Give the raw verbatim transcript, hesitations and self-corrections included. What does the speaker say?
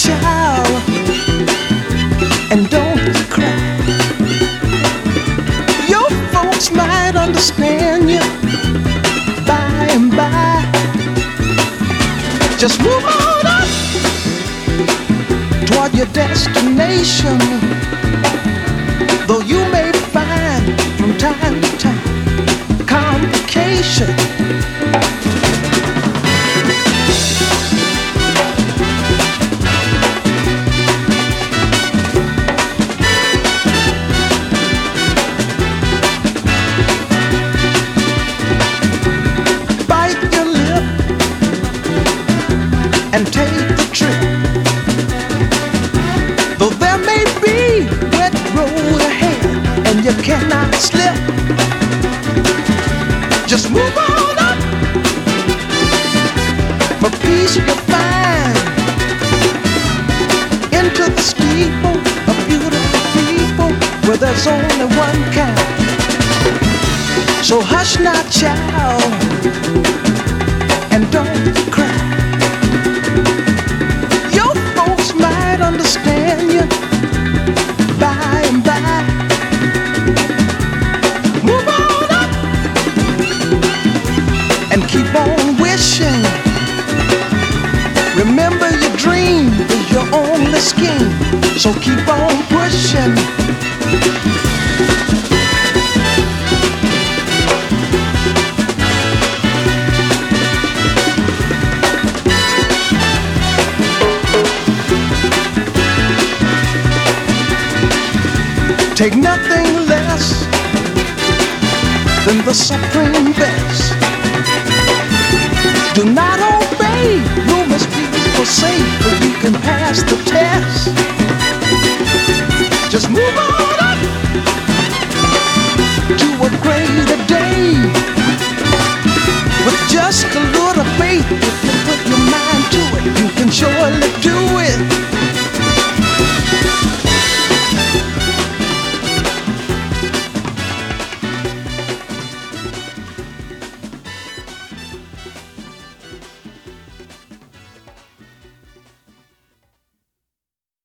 child, and don't cry. Your folks might understand you by and by. Just move on up toward your destination, though you may find from time to time complication. Bite your lip and take the trip, though there may be wet road ahead and you cannot slip. Just move on up for peace you'll find into the steeple of beautiful people where there's only one kind. So hush now, child, and don't cry. Your folks might understand you by and by. Move on up and keep on wishing. Remember, your dream is your only scheme, so keep on pushing. Take nothing less than the supreme best. Do not obey rumors people say, but you can pass the test. Just move on